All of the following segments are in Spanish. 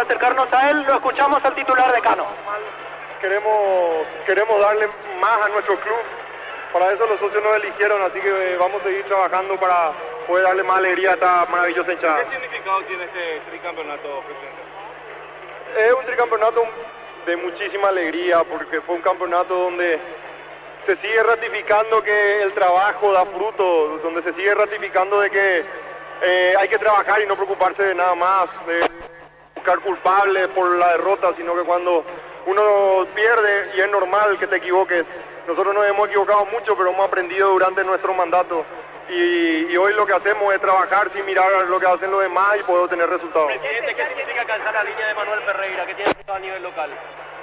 acercarnos a él, lo escuchamos al titular decano. Queremos darle más a nuestro club. Para eso los socios nos eligieron, así que vamos a seguir trabajando para poder darle más alegría a esta maravillosa hinchada. ¿Qué significado tiene este tricampeonato, presidente? Es un tricampeonato de muchísima alegría, porque fue un campeonato donde se sigue ratificando que el trabajo da fruto, donde se sigue ratificando de que hay que trabajar y no preocuparse de nada más, de buscar culpables por la derrota, sino que cuando uno pierde, y es normal que te equivoques, nosotros nos hemos equivocado mucho, pero hemos aprendido durante nuestro mandato. Y hoy lo que hacemos es trabajar sin mirar lo que hacen los demás y poder tener resultados. Presidente, ¿qué significa alcanzar la línea de Manuel Ferreira, que tiene a nivel local?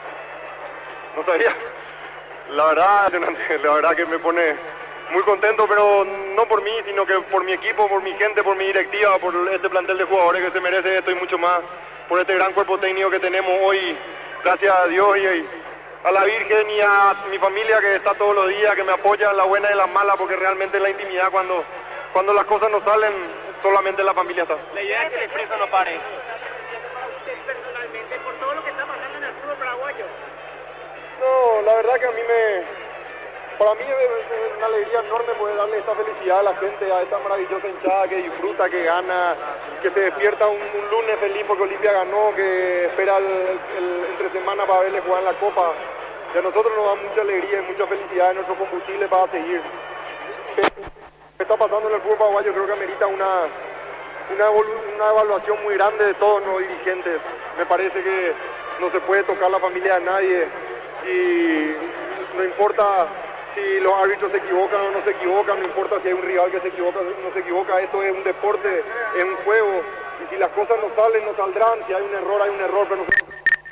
No sabía. La verdad que me pone muy contento, pero no por mí, sino que por mi equipo, por mi gente, por mi directiva, por este plantel de jugadores que se merece esto y mucho más, por este gran cuerpo técnico que tenemos hoy, gracias a Dios y a la Virgen y a mi familia que está todos los días, que me apoya en la buena y en la mala, porque realmente en la intimidad cuando las cosas no salen, solamente la familia está. La idea es que el expreso no pare. Personalmente, por todo lo que está pasando en el fútbol paraguayo. No, la verdad que para mí es una alegría enorme poder darle esta felicidad a la gente, a esta maravillosa hinchada que disfruta, que gana, que se despierta un lunes feliz porque Olimpia ganó, que espera el entre semana para verle jugar en la Copa. Y a nosotros nos da mucha alegría y mucha felicidad en nuestro combustible para seguir. Lo que está pasando en el fútbol paraguayo creo que amerita una evaluación muy grande de todos los dirigentes. Me parece que no se puede tocar la familia de nadie y no importa si los árbitros se equivocan o no se equivocan, no importa si hay un rival que se equivoca o no se equivoca, esto es un deporte, es un juego, y si las cosas no salen, no saldrán, si hay un error, pero nosotros,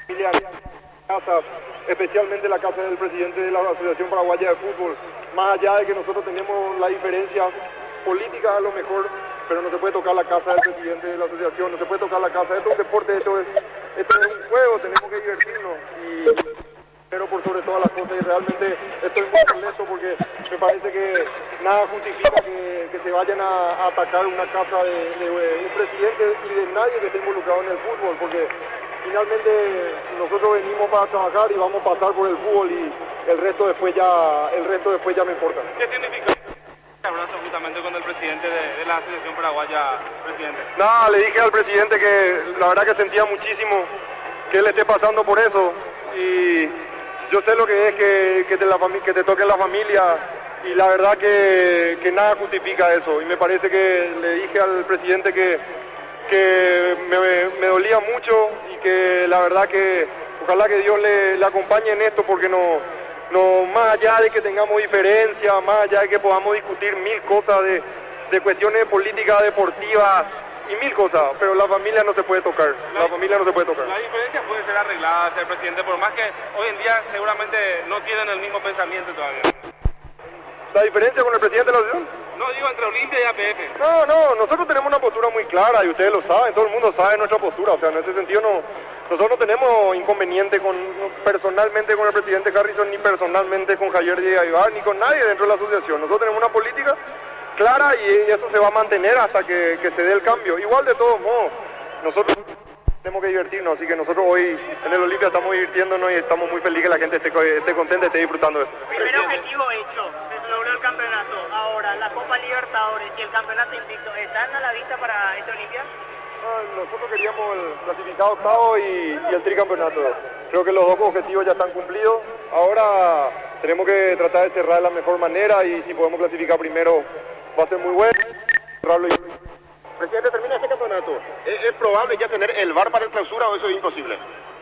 casa, especialmente la casa del presidente de la Asociación Paraguaya de Fútbol, más allá de que nosotros tenemos la diferencia política a lo mejor, pero no se puede tocar la casa del presidente de la asociación, no se puede tocar la casa, esto es un deporte, esto es un juego, tenemos que divertirnos pero por sobre todas las cosas, y realmente estoy muy molesto porque me parece que nada justifica que se vayan a atacar una casa de un presidente y de nadie que esté involucrado en el fútbol, porque finalmente nosotros venimos para trabajar y vamos a pasar por el fútbol y el resto después ya me importa. ¿Qué significa el abrazo justamente con el presidente de la Asociación Paraguaya, presidente? Nada, le dije al presidente que la verdad que sentía muchísimo que él esté pasando por eso, y yo sé lo que es que te toque la familia, y la verdad que nada justifica eso, y me parece que le dije al presidente que me dolía mucho y que la verdad que ojalá que Dios le acompañe en esto, porque no más allá de que tengamos diferencias, más allá de que podamos discutir mil cosas de cuestiones políticas, deportivas y mil cosas, pero la familia no se puede tocar, la familia no se puede tocar. La diferencia puede ser arreglada, señor presidente, por más que hoy en día seguramente no tienen el mismo pensamiento todavía. ¿La diferencia con el presidente de la asociación? No, digo entre Olimpia y APF. No, nosotros tenemos una postura muy clara y ustedes lo saben, todo el mundo sabe nuestra postura, o sea, en ese sentido nosotros no tenemos inconveniente personalmente con el presidente Harrison, ni personalmente con Javier Díaz Aybar, ni con nadie dentro de la asociación. Nosotros tenemos una política clara y eso se va a mantener hasta que se dé el cambio. Igual de todos modos, nosotros tenemos que divertirnos, así que nosotros hoy en el Olimpia estamos divirtiéndonos y estamos muy felices que la gente esté contenta y esté disfrutando de eso. Primer objetivo hecho, se logró el campeonato. Ahora, la Copa Libertadores y el campeonato invicto, ¿están a la vista para este Olimpia? Nosotros queríamos el clasificado octavo y el tricampeonato. Creo que los dos objetivos ya están cumplidos. Ahora tenemos que tratar de cerrar de la mejor manera y si podemos clasificar primero va a ser muy bueno. Presidente, termina este campeonato. ¿Es probable ya tener el VAR para el clausura o eso es imposible?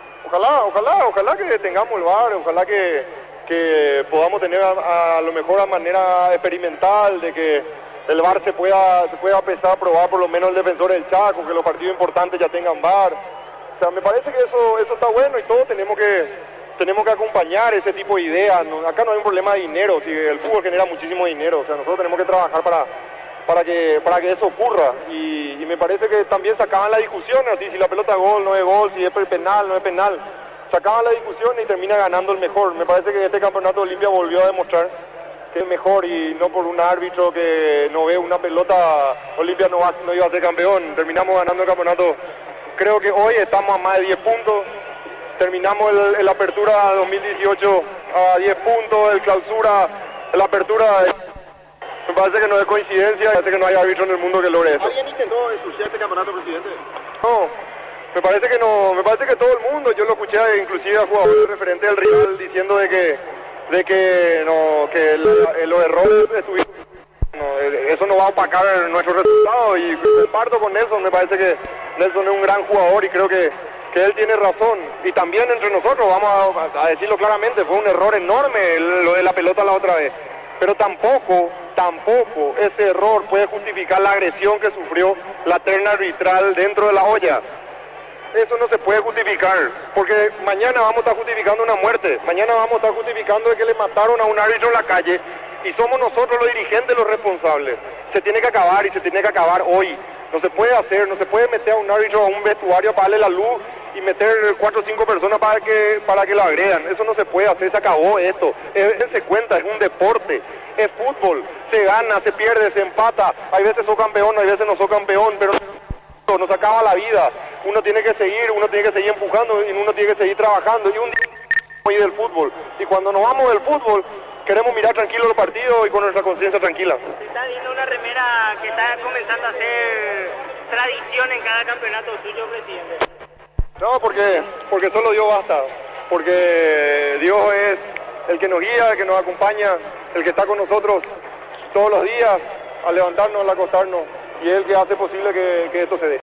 Ojalá que tengamos el VAR, ojalá que podamos tener a lo mejor a manera experimental de que el VAR se pueda empezar a probar por lo menos el defensor del Chaco, que los partidos importantes ya tengan VAR. O sea, me parece que eso está bueno y todos tenemos que acompañar ese tipo de ideas. Acá no hay un problema de dinero, si el fútbol genera muchísimo dinero, o sea, nosotros tenemos que trabajar para que eso ocurra y me parece que también se acaban las discusiones, así, si la pelota es gol, no es gol, si es penal, no es penal, se acaban las discusiones y termina ganando el mejor. Me parece que este campeonato de Olimpia volvió a demostrar que es mejor y no por un árbitro que no ve una pelota, Olimpia no iba a ser campeón, terminamos ganando el campeonato Creo que hoy estamos a más de 10 puntos. Terminamos el Apertura 2018 a 10 puntos, el Clausura, el Apertura. Me parece que no es coincidencia, me parece que no hay árbitro en el mundo que logre eso. ¿Alguien intentó ensuciar este campeonato, presidente? No, me parece que no, me parece que todo el mundo, yo lo escuché inclusive a jugadores referentes del rival diciendo de que los errores estuvieron. No, eso no va a opacar nuestro resultado y comparto con Nelson. Me parece que Nelson es un gran jugador y creo que él tiene razón. Y también entre nosotros, vamos a decirlo claramente, fue un error enorme lo de la pelota la otra vez. Pero tampoco ese error puede justificar la agresión que sufrió la terna arbitral dentro de la olla. Eso no se puede justificar, porque mañana vamos a estar justificando una muerte, mañana vamos a estar justificando de que le mataron a un árbitro en la calle y somos nosotros los dirigentes los responsables. Se tiene que acabar y se tiene que acabar hoy. No se puede hacer, no se puede meter a un árbitro a un vestuario para darle la luz y meter 4 o 5 personas para que lo agredan. Eso no se puede hacer, se acabó esto. Se cuenta, es un deporte, es fútbol, se gana, se pierde, se empata. Hay veces sos campeón, hay veces no sos campeón, pero nos acaba la vida. Uno tiene que seguir empujando y uno tiene que seguir trabajando. Y un día hoy del fútbol. Y cuando nos vamos del fútbol, queremos mirar tranquilo los partidos y con nuestra conciencia tranquila. Se está viendo una remera que está comenzando a ser tradición en cada campeonato suyo, presidente. No, porque solo Dios basta. Porque Dios es el que nos guía, el que nos acompaña, el que está con nosotros todos los días, al levantarnos, al acostarnos. Y es el que hace posible que esto se dé.